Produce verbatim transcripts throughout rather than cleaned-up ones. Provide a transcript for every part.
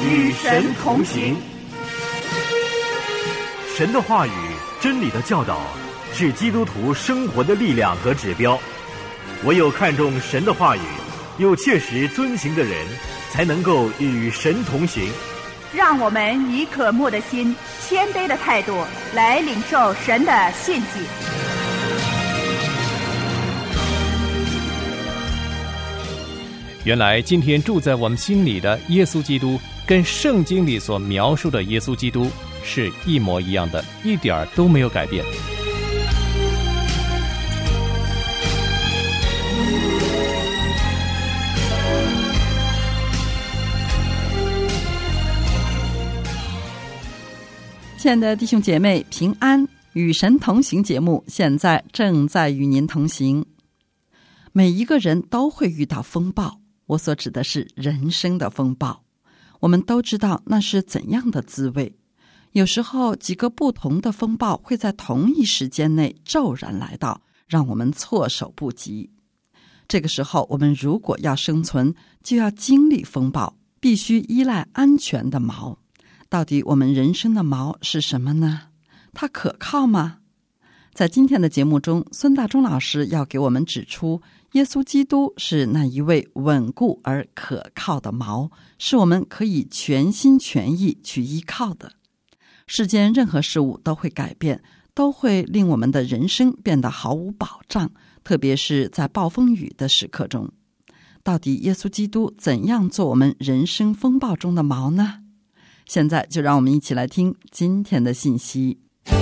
与神同行。 神的话语、真理的教导是基督徒生活的力量和指标。唯有看重神的话语，又切实遵行的人，才能够与神同行。 让我们以渴慕的心、谦卑的态度来领受神的信息。 原来今天住在我们心里的耶稣基督，跟圣经里所描述的耶稣基督是一模一样的，一点儿都没有改变。 亲爱的弟兄姐妹，平安，与神同行节目现在正在与您同行。每一个人都会遇到风暴，我所指的是人生的风暴。我们都知道那是怎样的滋味。有时候几个不同的风暴会在同一时间内骤然来到，让我们措手不及。这个时候我们如果要生存，就要经历风暴，必须依赖安全的锚。到底我们人生的锚是什么呢？它可靠吗？在今天的节目中，孙大中老师要给我们指出，耶稣基督是那一位稳固而可靠的锚，是我们可以全心全意去依靠的。世间任何事物都会改变，都会令我们的人生变得毫无保障，特别是在暴风雨的时刻中。到底耶稣基督怎样做我们人生风暴中的锚呢？现在就让我们一起来听今天的信息。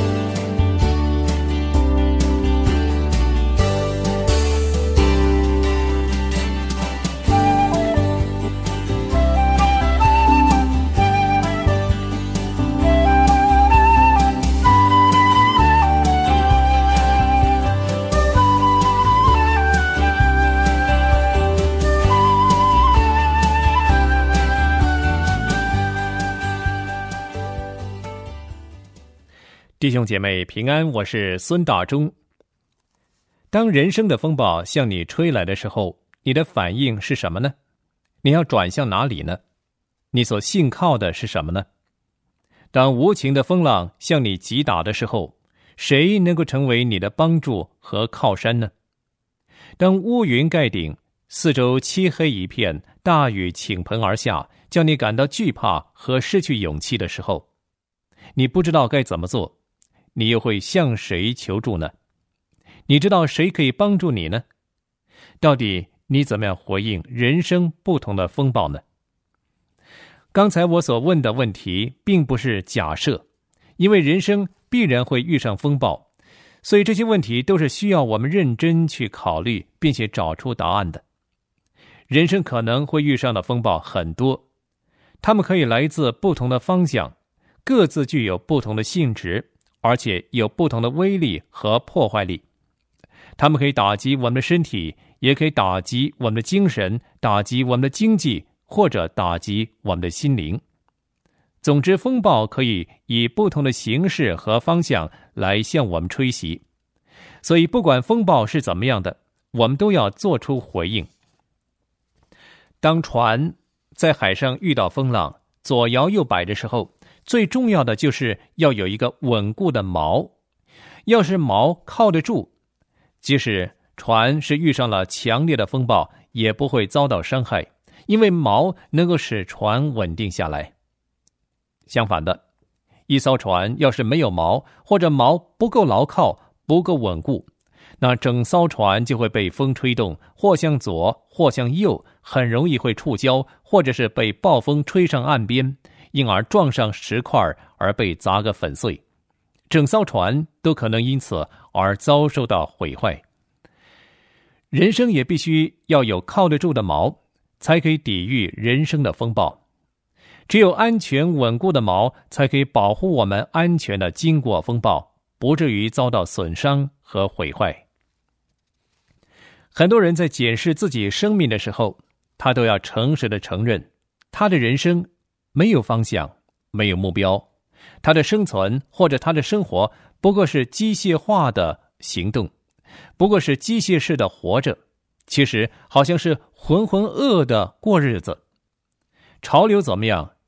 弟兄姐妹平安，我是孙大中。当人生的风暴向你吹来的时候，你的反应是什么呢？你要转向哪里呢？你所信靠的是什么呢？当无情的风浪向你击打的时候，谁能够成为你的帮助和靠山呢？当乌云盖顶，四周漆黑一片，大雨倾盆而下，叫你感到惧怕和失去勇气的时候，你不知道该怎么做，你又会向谁求助呢？你知道谁可以帮助你呢？到底你怎么样回应人生不同的风暴呢？刚才我所问的问题并不是假设，因为人生必然会遇上风暴，所以这些问题都是需要我们认真去考虑，并且找出答案的。人生可能会遇上的风暴很多，它们可以来自不同的方向，各自具有不同的性质，而且有不同的威力和破坏力。它们可以打击我们的身体，也可以打击我们的精神，打击我们的经济，或者打击我们的心灵。总之，风暴可以以不同的形式和方向来向我们吹袭。所以不管风暴是怎么样的，我们都要做出回应。当船在海上遇到风浪，左摇右摆的时候，最重要的就是要有一个稳固的锚。要是锚靠得住，即使船是遇上了强烈的风暴，也不会遭到伤害，因为锚能够使船稳定下来。相反的，一艘船要是没有锚，或者锚不够牢靠，不够稳固，那整艘船就会被风吹动，或向左，或向右，很容易会触礁，或者是被暴风吹上岸边，因而撞上石块而被砸个粉碎，整艘船都可能因此而遭受到毁坏。人生也必须要有靠得住的锚，才可以抵御人生的风暴。只有安全稳固的锚，才可以保护我们安全的经过风暴，不至于遭到损伤和毁坏。很多人在检视自己生命的时候，他都要诚实地承认，他的人生没有方向，没有目标，他的生存或者他的生活不过是机械化的行动，不过是机械式的活着，其实好像是浑浑噩的过日子。潮流怎么样，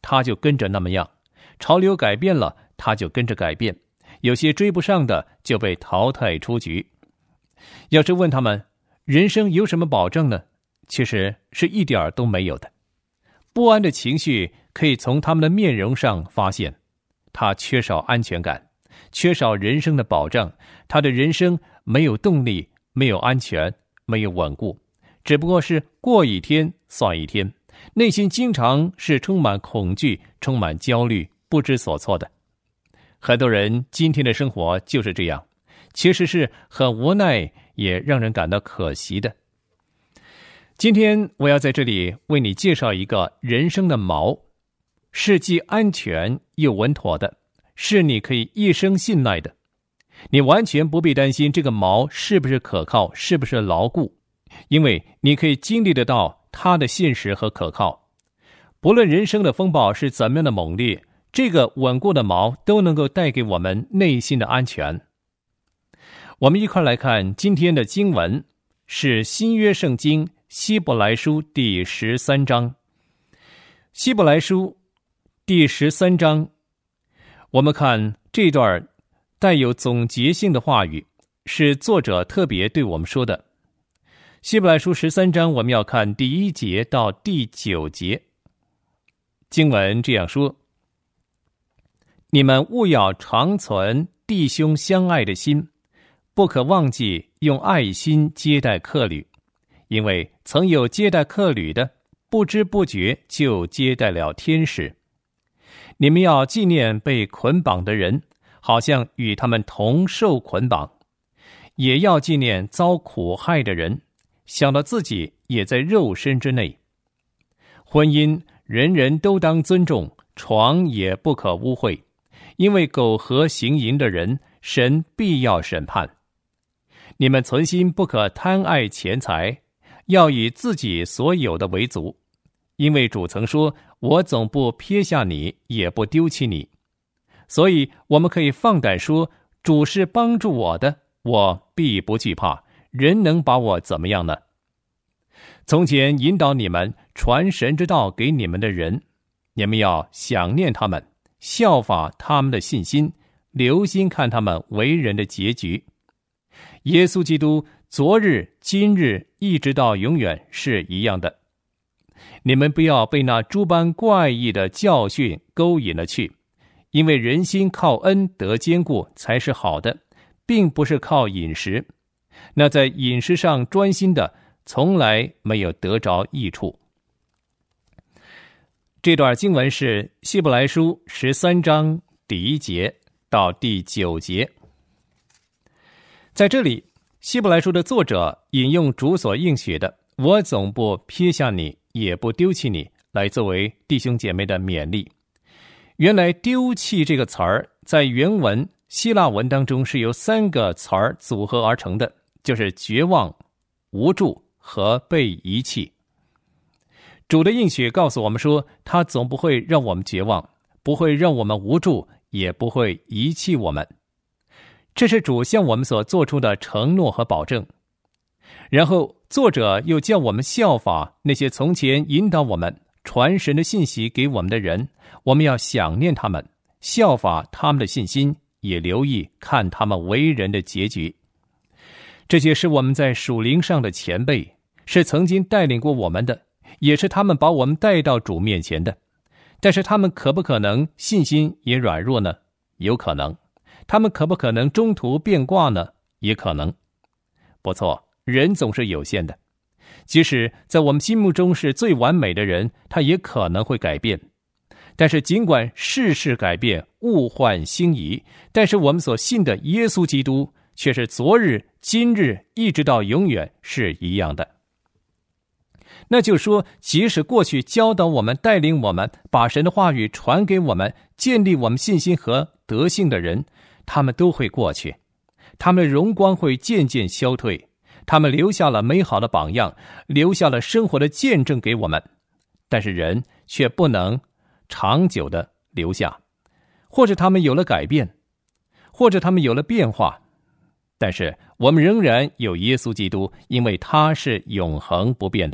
他就跟着那么样；潮流改变了，他就跟着改变。有些追不上的就被淘汰出局。要是问他们，人生有什么保证呢？其实是一点儿都没有的。不安的情绪可以从他们的面容上发现，他缺少安全感，缺少人生的保障，他的人生没有动力，没有安全，没有稳固，只不过是过一天算一天，内心经常是充满恐惧，充满焦虑，不知所措的。很多人今天的生活就是这样，其实是很无奈，也让人感到可惜的。今天我要在这里为你介绍一个人生的锚，是既安全又稳妥的，是你可以一生信赖的。你完全不必担心这个锚是不是可靠，是不是牢固，因为你可以经历得到它的现实和可靠。不论人生的风暴是怎么样的猛烈，这个稳固的锚都能够带给我们内心的安全。我们一块来看今天的经文，是新约圣经希伯来书第十三章。希伯来书第十三章，我们看这段带有总结性的话语，是作者特别对我们说的。希伯来书十三章，我们要看第一节到第九节。经文这样说：你们务要常存弟兄相爱的心，不可忘记用爱心接待客旅，因为曾有接待客旅的，不知不觉就接待了天使。你们要纪念被捆绑的人，好像与他们同受捆绑；也要纪念遭苦害的人，想到自己也在肉身之内。婚姻人人都当尊重，床也不可污秽，因为苟合行淫的人，神必要审判。你们存心不可贪爱钱财，要以自己所有的为足，因为主曾说，我总不撇下你，也不丢弃你。所以我们可以放胆说，主是帮助我的，我必不惧怕，人能把我怎么样呢？从前引导你们传神之道给你们的人，你们要想念他们，效法他们的信心，留心看他们为人的结局。耶稣基督昨日今日一直到永远是一样的。你们不要被那诸般怪异的教训勾引了去，因为人心靠恩得坚固才是好的，并不是靠饮食。那在饮食上专心的，从来没有得着益处。这段经文是希伯来书十三章第一节到第九节。在这里，希伯来书的作者引用主所应许的，我总不撇下你，也不丢弃你，来作为弟兄姐妹的勉励。原来丢弃这个词儿在原文希腊文当中是由三个词儿组合而成的，就是绝望、无助和被遗弃。主的应许告诉我们说，他总不会让我们绝望，不会让我们无助，也不会遗弃我们。这是主向我们所做出的承诺和保证。然后作者又叫我们效法那些从前引导我们传神的信息给我们的人，我们要想念他们，效法他们的信心，也留意看他们为人的结局。这些是我们在属灵上的前辈，是曾经带领过我们的，也是他们把我们带到主面前的。但是他们可不可能信心也软弱呢？有可能。他们可不可能中途变卦呢？也可能。不错，人总是有限的，即使在我们心目中是最完美的人，他也可能会改变。但是尽管世事改变，物换星移，但是我们所信的耶稣基督却是昨日今日一直到永远是一样的。那就说，即使过去教导我们、带领我们、把神的话语传给我们、建立我们信心和德性的人，他们都会过去，他们的荣光会渐渐消退，他们留下了美好的榜样，留下了生活的见证给我们，但是人却不能长久的留下，或者他们有了改变，或者他们有了变化，但是我们仍然有耶稣基督，因为他是永恒不变的。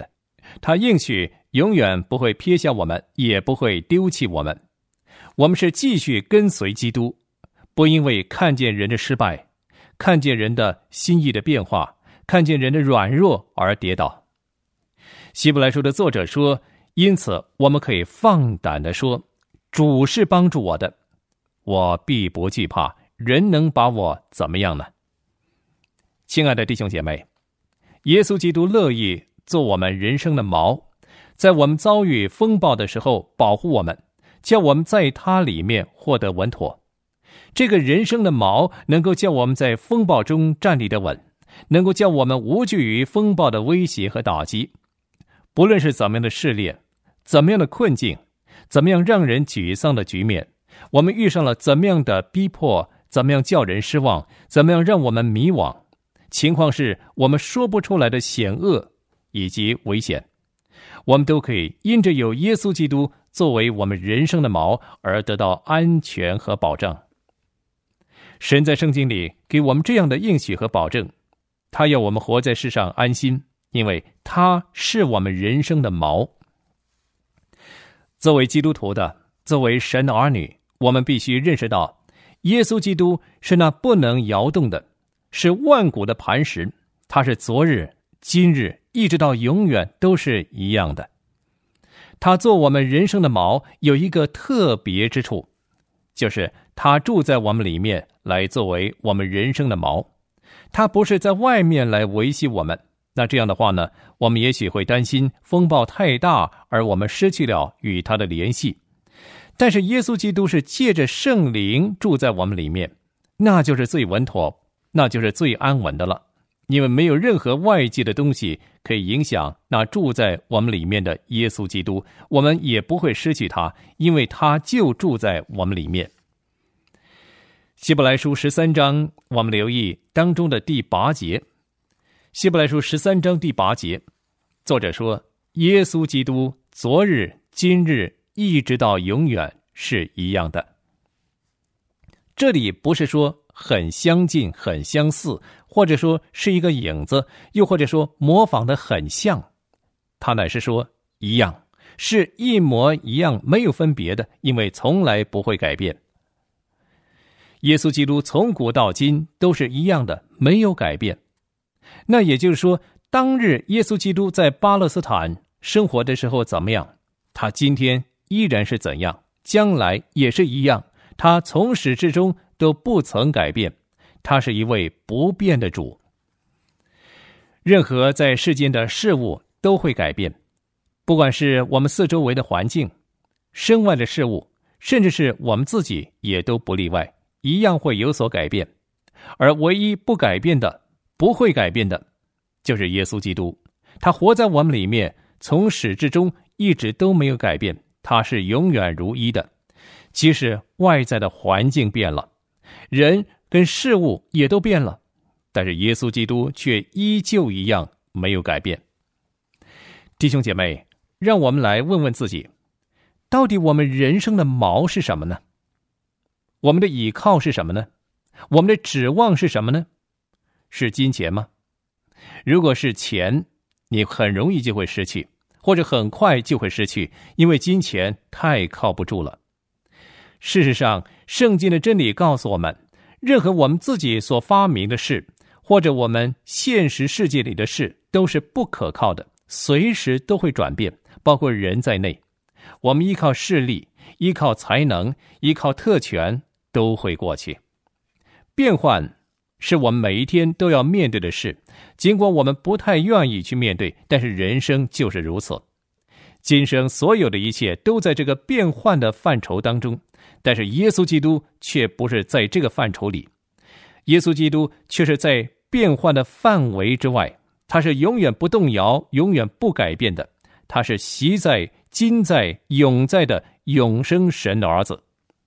他应许永远不会撇下我们，也不会丢弃我们。我们是继续跟随基督，不因为看见人的失败，看见人的心意的变化，看见人的软弱而跌倒。希伯来书的作者说，因此我们可以放胆地说，主是帮助我的，我必不惧怕，人能把我怎么样呢？亲爱的弟兄姐妹，耶稣基督乐意做我们人生的锚，在我们遭遇风暴的时候保护我们，叫我们在他里面获得稳妥。这个人生的锚能够叫我们在风暴中站立得稳，能够叫我们无惧于风暴的威胁和打击。不论是怎么样的试炼，怎么样的困境，怎么样让人沮丧的局面，我们遇上了怎么样的逼迫，怎么样叫人失望，怎么样让我们迷惘，情况是我们说不出来的险恶以及危险，我们都可以因着有耶稣基督作为我们人生的锚而得到安全和保障。神在圣经里给我们这样的应许和保证，他要我们活在世上安心，因为他是我们人生的锚。作为基督徒的，作为神的儿女，我们必须认识到，耶稣基督是那不能摇动的，是万古的磐石，他是昨日、今日一直到永远都是一样的。他做我们人生的锚有一个特别之处，就是他住在我们里面，来作为我们人生的锚。他不是在外面来维系我们，那这样的话呢，我们也许会担心风暴太大，而我们失去了与他的联系。但是耶稣基督是借着圣灵住在我们里面，那就是最稳妥，那就是最安稳的了。因为没有任何外界的东西可以影响那住在我们里面的耶稣基督，我们也不会失去他，因为他就住在我们里面。希伯来书十三章，我们留意当中的第八节。希伯来书十三章第八节，作者说，耶稣基督昨日、今日一直到永远是一样的。这里不是说很相近、很相似，或者说是一个影子，又或者说模仿得很像，他乃是说一样，是一模一样，没有分别的，因为从来不会改变。耶稣基督从古到今都是一样的，没有改变。那也就是说，当日耶稣基督在巴勒斯坦生活的时候怎么样，他今天依然是怎样，将来也是一样，他从始至终都不曾改变，他是一位不变的主。任何在世间的事物都会改变，不管是我们四周围的环境、身外的事物，甚至是我们自己也都不例外，一样会有所改变。而唯一不改变的、不会改变的，就是耶稣基督。他活在我们里面，从始至终一直都没有改变，他是永远如一的。即使外在的环境变了，人跟事物也都变了，但是耶稣基督却依旧一样，没有改变。弟兄姐妹，让我们来问问自己，到底我们人生的锚是什么呢？我们的倚靠是什么呢？我们的指望是什么呢？是金钱吗？如果是钱，你很容易就会失去，或者很快就会失去，因为金钱太靠不住了。事实上，圣经的真理告诉我们，任何我们自己所发明的事，或者我们现实世界里的事，都是不可靠的，随时都会转变，包括人在内。我们依靠势力，依靠才能，依靠特权，都会过去。变换是我们每一天都要面对的事，尽管我们不太愿意去面对，但是人生就是如此。今生所有的一切都在这个变换的范畴当中，但是耶稣基督却不是在这个范畴里，耶稣基督却是在变换的范围之外，他是永远不动摇、永远不改变的，他是习在、今在、永在的永生神的儿子。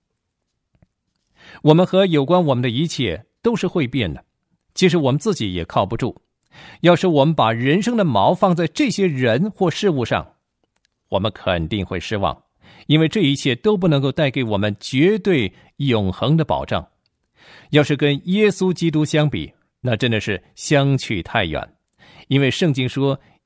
我们和有关我们的一切都是会变的，其实我们自己也靠不住。要是我们把人生的锚放在这些人或事物上，我们肯定会失望，因为这一切都不能够带给我们绝对永恒的保障。要是跟耶稣基督相比，那真的是相去太远。因为圣经说，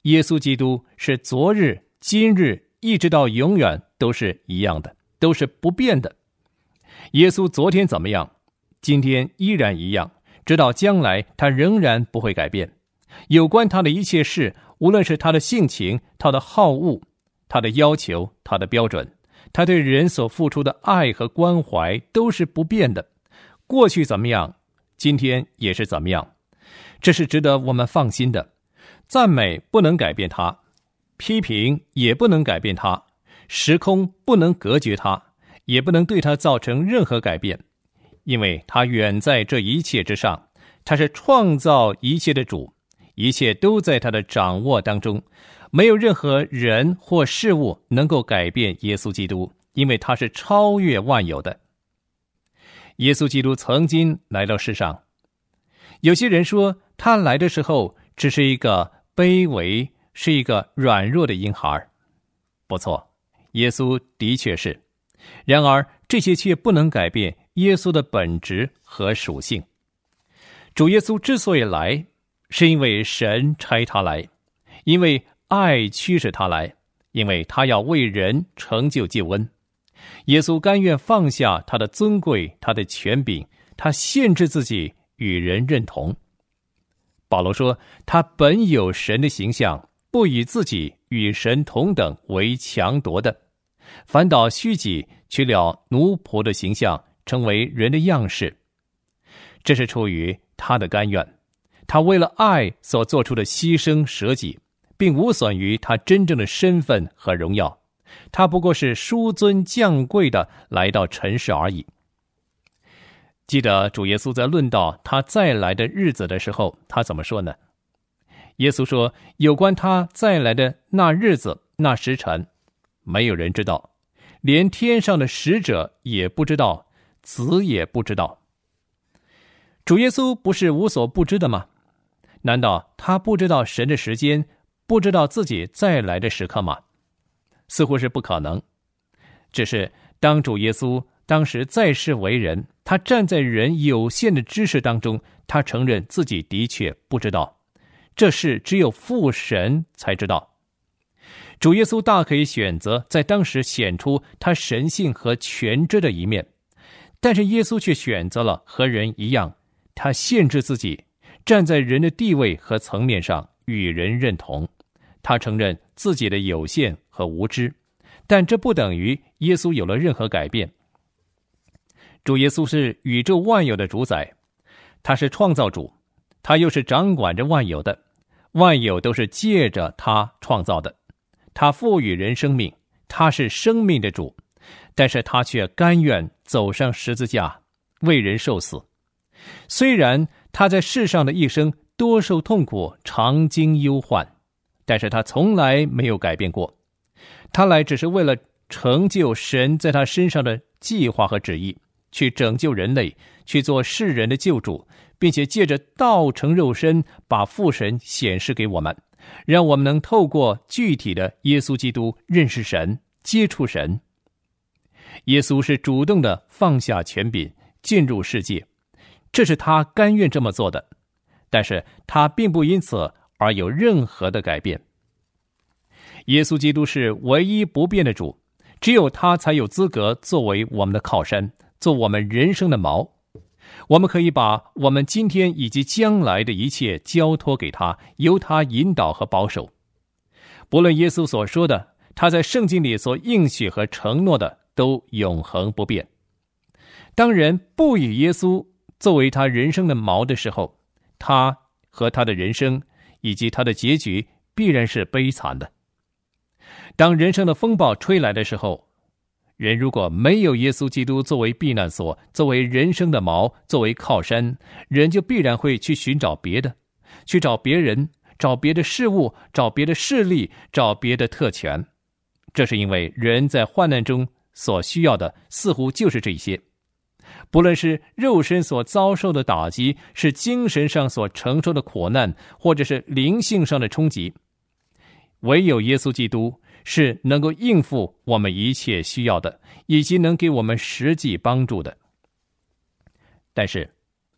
耶稣基督是昨日、今日一直到永远都是一样的，都是不变的。耶稣昨天怎么样，今天依然一样，直到将来他仍然不会改变。有关他的一切事，无论是他的性情、他的好恶、他的要求、他的标准，他对人所付出的爱和关怀都是不变的。过去怎么样，今天也是怎么样，这是值得我们放心的。赞美不能改变他，批评也不能改变他，时空不能隔绝他，也不能对他造成任何改变，因为他远在这一切之上，他是创造一切的主，一切都在他的掌握当中，没有任何人或事物能够改变耶稣基督，因为他是超越万有的。耶稣基督曾经来到世上，有些人说他来的时候只是一个卑微，是一个软弱的婴孩。不错，耶稣的确是，然而这些却不能改变耶稣的本质和属性。主耶稣之所以来，是因为神差他来，因为爱驱使他来，因为他要为人成就救恩。耶稣甘愿放下他的尊贵，他的权柄，他限制自己与人认同。保罗说，他本有神的形象，不以自己与神同等为强夺的，反倒虚己，取了奴仆的形象，成为人的样式。这是出于他的甘愿，他为了爱所做出的牺牲舍己，并无损于他真正的身份和荣耀，他不过是纡尊降贵的来到尘世而已。记得主耶稣在论到他再来的日子的时候，他怎么说呢？耶稣说，有关他再来的那日子那时辰，没有人知道，连天上的使者也不知道，子也不知道。主耶稣不是无所不知的吗？难道他不知道神的时间，不知道自己再来的时刻吗？似乎是不可能。只是当主耶稣当时在世为人，他站在人有限的知识当中，他承认自己的确不知道，这事只有父神才知道。主耶稣大可以选择在当时显出他神性和全知的一面，但是耶稣却选择了和人一样，他限制自己，站在人的地位和层面上与人认同。他承认自己的有限和无知，但这不等于耶稣有了任何改变。主耶稣是宇宙万有的主宰，他是创造主，他又是掌管着万有的，万有都是借着他创造的。他赋予人生命，他是生命的主，但是他却甘愿走上十字架，为人受死。虽然他在世上的一生多受痛苦，常经忧患，但是他从来没有改变过。他来只是为了成就神在他身上的计划和旨意，去拯救人类，去做世人的救主，并且借着道成肉身，把父神显示给我们，让我们能透过具体的耶稣基督认识神，接触神。耶稣是主动的放下权柄，进入世界，这是他甘愿这么做的，但是他并不因此而有任何的改变。耶稣基督是唯一不变的主，只有他才有资格作为我们的靠山，做我们人生的锚。我们可以把我们今天以及将来的一切交托给他，由他引导和保守。不论耶稣所说的，他在圣经里所应许和承诺的，都永恒不变。当人不以耶稣作为他人生的锚的时候，他和他的人生以及他的结局必然是悲惨的。当人生的风暴吹来的时候，人如果没有耶稣基督作为避难所，作为人生的锚，作为靠山，人就必然会去寻找别的，去找别人，找别的事物，找别的势力，找别的特权。这是因为人在患难中所需要的似乎就是这些，不论是肉身所遭受的打击，是精神上所承受的苦难，或者是灵性上的冲击，唯有耶稣基督是能够应付我们一切需要的，以及能给我们实际帮助的。但是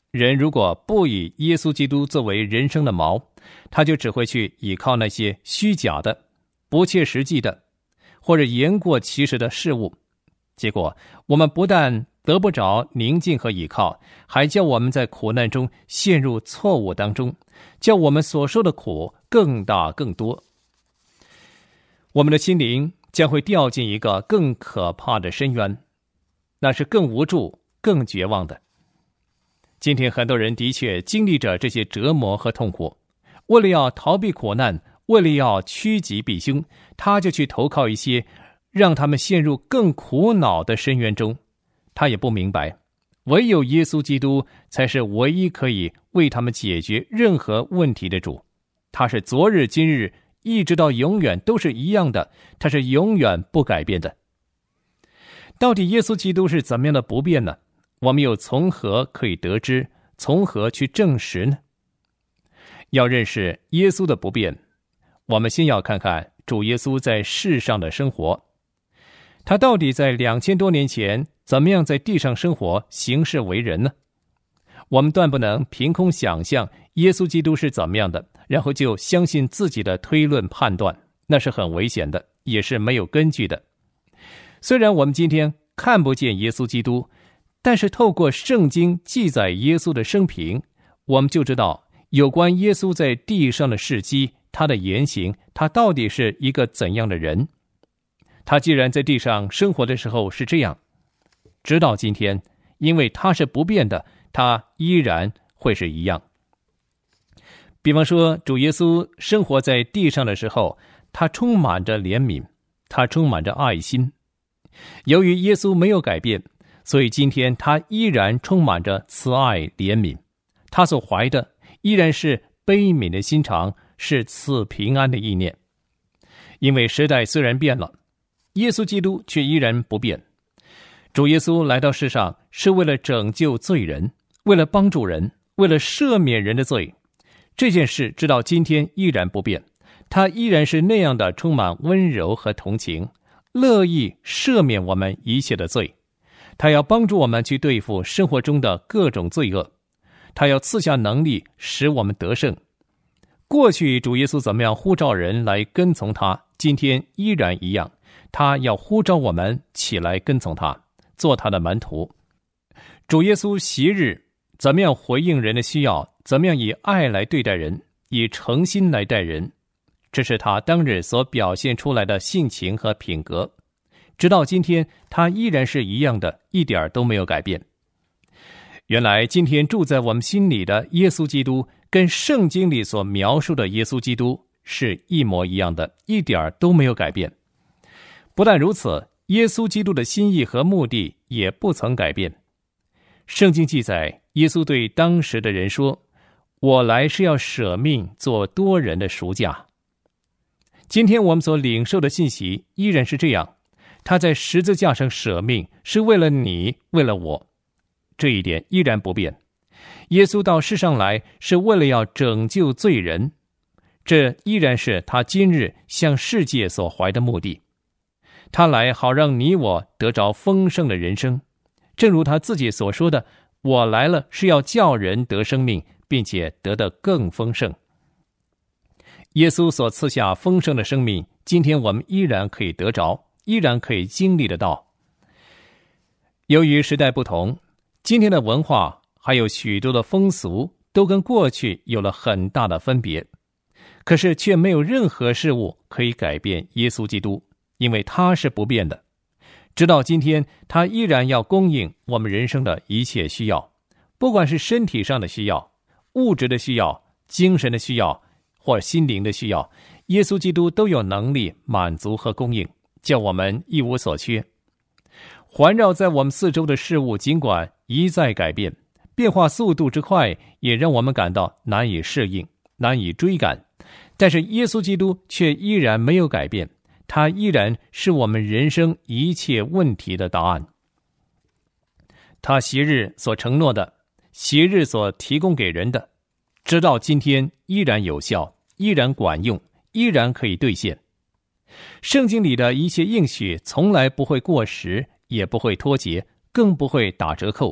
人如果不以耶稣基督作为人生的锚，他就只会去依靠那些虚假的、不切实际的或者言过其实的事物，结果我们不但得不着宁静和依靠，还叫我们在苦难中陷入错误当中，叫我们所受的苦更大更多。我们的心灵将会掉进一个更可怕的深渊，那是更无助、更绝望的。今天很多人的确经历着这些折磨和痛苦，为了要逃避苦难，为了要趋吉避凶，他就去投靠一些让他们陷入更苦恼的深渊中。他也不明白，唯有耶稣基督才是唯一可以为他们解决任何问题的主。他是昨日今日一直到永远都是一样的，他是永远不改变的。到底耶稣基督是怎么样的不变呢？我们又从何可以得知，从何去证实呢？要认识耶稣的不变，我们先要看看主耶稣在世上的生活。他到底在两千多年前怎么样在地上生活、行事为人呢？我们断不能凭空想象耶稣基督是怎么样的，然后就相信自己的推论判断，那是很危险的，也是没有根据的。虽然我们今天看不见耶稣基督，但是透过圣经记载耶稣的生平，我们就知道有关耶稣在地上的事迹，他的言行，他到底是一个怎样的人。他既然在地上生活的时候是这样，直到今天，因为他是不变的，他依然会是一样。比方说，主耶稣生活在地上的时候，他充满着怜悯，他充满着爱心。由于耶稣没有改变，所以今天他依然充满着慈爱怜悯，他所怀的依然是悲悯的心肠，是赐平安的意念。因为时代虽然变了，耶稣基督却依然不变。主耶稣来到世上是为了拯救罪人，为了帮助人，为了赦免人的罪。这件事直到今天依然不变，他依然是那样的充满温柔和同情，乐意赦免我们一切的罪。他要帮助我们去对付生活中的各种罪恶，他要赐下能力使我们得胜。过去主耶稣怎么样呼召人来跟从他，今天依然一样，他要呼召我们起来跟从他，做他的门徒。主耶稣昔日怎么样回应人的需要，怎么样以爱来对待人，以诚心来待人，这是他当日所表现出来的性情和品格。直到今天，他依然是一样的，一点都没有改变。原来今天住在我们心里的耶稣基督，跟圣经里所描述的耶稣基督是一模一样的，一点都没有改变。不但如此，耶稣基督的心意和目的也不曾改变。圣经记载，耶稣对当时的人说：“我来是要舍命做多人的赎价。”今天我们所领受的信息依然是这样，他在十字架上舍命，是为了你，为了我，这一点依然不变。耶稣到世上来是为了要拯救罪人，这依然是他今日向世界所怀的目的。他来好让你我得着丰盛的人生，正如他自己所说的：“我来了是要叫人得生命，并且得得更丰盛。”耶稣所赐下丰盛的生命，今天我们依然可以得着，依然可以经历得到。由于时代不同，今天的文化还有许多的风俗都跟过去有了很大的分别，可是却没有任何事物可以改变耶稣基督，因为他是不变的。直到今天，他依然要供应我们人生的一切需要，不管是身体上的需要、物质的需要、精神的需要或心灵的需要，耶稣基督都有能力满足和供应，叫我们一无所缺。环绕在我们四周的事物尽管一再改变，变化速度之快也让我们感到难以适应，难以追赶，但是耶稣基督却依然没有改变，他依然是我们人生一切问题的答案。他昔日所承诺的，昔日所提供给人的，直到今天依然有效，依然管用，依然可以兑现。圣经里的一切应许从来不会过时，也不会脱节，更不会打折扣。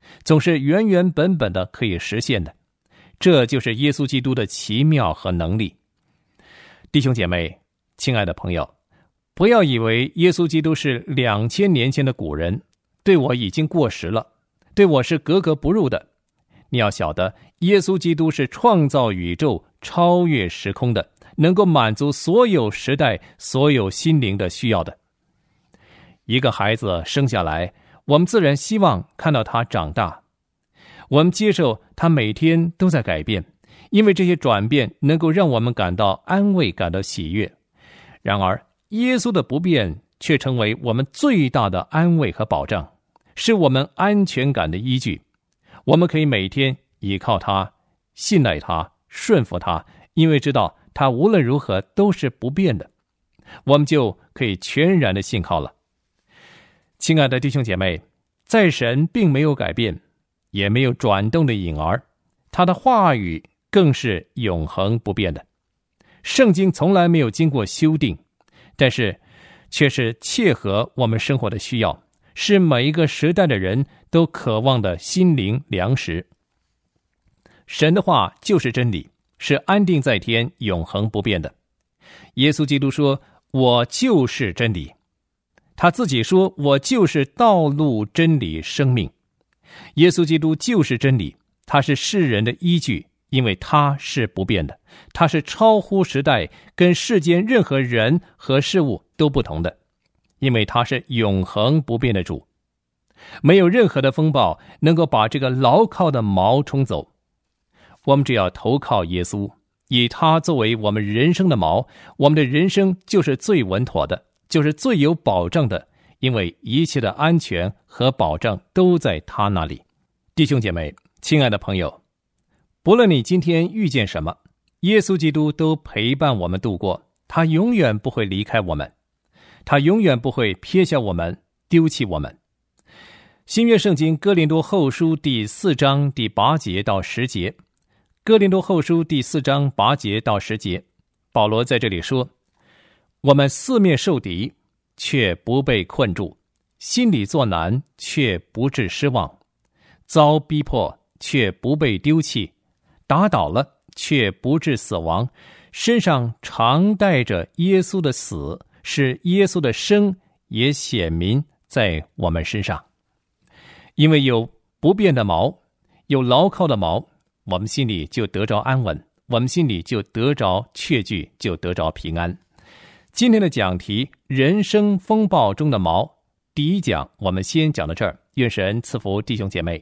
总是原原本本的可以实现的。这就是耶稣基督的奇妙和能力。弟兄姐妹，亲爱的朋友，不要以为耶稣基督是两千年前的古人，对我已经过时了，对我是格格不入的。你要晓得，耶稣基督是创造宇宙、超越时空的，能够满足所有时代、所有心灵的需要的。一个孩子生下来，我们自然希望看到他长大。我们接受他每天都在改变，因为这些转变能够让我们感到安慰，感到喜悦。然而，耶稣的不变却成为我们最大的安慰和保障，是我们安全感的依据。我们可以每天依靠他，信赖他，顺服他，因为知道他无论如何都是不变的，我们就可以全然的信靠了。亲爱的弟兄姐妹，在神并没有改变，也没有转动的影儿，他的话语更是永恒不变的。圣经从来没有经过修订，但是却是切合我们生活的需要，是每一个时代的人都渴望的心灵粮食。神的话就是真理，是安定在天、永恒不变的。耶稣基督说，我就是真理。他自己说，我就是道路、真理、生命。耶稣基督就是真理，他是世人的依据，因为他是不变的，他是超乎时代，跟世间任何人和事物都不同的，因为他是永恒不变的主。没有任何的风暴能够把这个牢靠的锚冲走。我们只要投靠耶稣，以他作为我们人生的锚，我们的人生就是最稳妥的，就是最有保障的，因为一切的安全和保障都在他那里。弟兄姐妹，亲爱的朋友，不论你今天遇见什么，耶稣基督都陪伴我们度过，他永远不会离开我们，他永远不会撇下我们，丢弃我们。新约圣经哥林多后书第四章第八节到十节，哥林多后书第四章八节到十节，保罗在这里说，我们四面受敌，却不被困住，心里作难，却不致失望，遭逼迫，却不被丢弃，打倒了，却不致死亡，身上常带着耶稣的死，使耶稣的生也显明在我们身上。因为有不变的锚，有牢靠的锚，我们心里就得着安稳，我们心里就得着确据，就得着平安。今天的讲题，人生风暴中的锚，第一讲我们先讲到这儿，愿神赐福弟兄姐妹。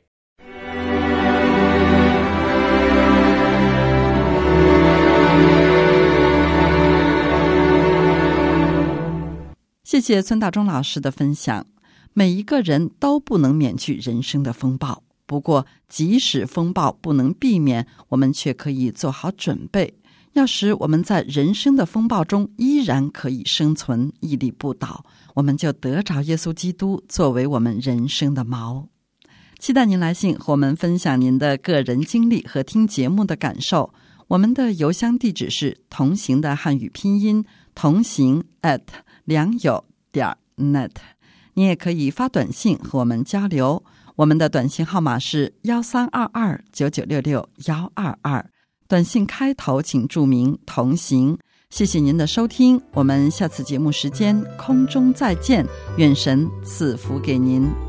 谢谢孙大中老师的分享。每一个人都不能免去人生的风暴，不过即使风暴不能避免，我们却可以做好准备，要使我们在人生的风暴中依然可以生存，屹立不倒，我们就得着耶稣基督作为我们人生的锚。期待您来信和我们分享您的个人经历和听节目的感受。我们的邮箱地址是同行的汉语拼音同行 at 良友点 net。你也可以发短信和我们交流，我们的短信号码是幺三二二九九六六幺二二，短信开头请注明同行。谢谢您的收听，我们下次节目时间空中再见，愿神赐福给您。